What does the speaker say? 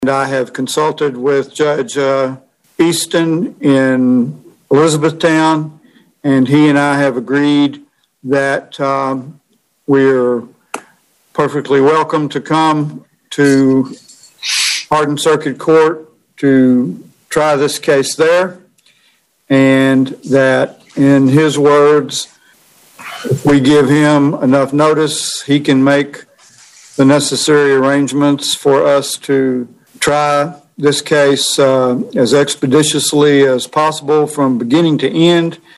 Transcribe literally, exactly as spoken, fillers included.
And I have consulted with Judge uh, Easton in Elizabethtown, and he and I have agreed that um, we're perfectly welcome to come to Hardin Circuit Court to try this case there, and that, in his words, if we give him enough notice, he can make the necessary arrangements for us to try this case uh, as expeditiously as possible from beginning to end.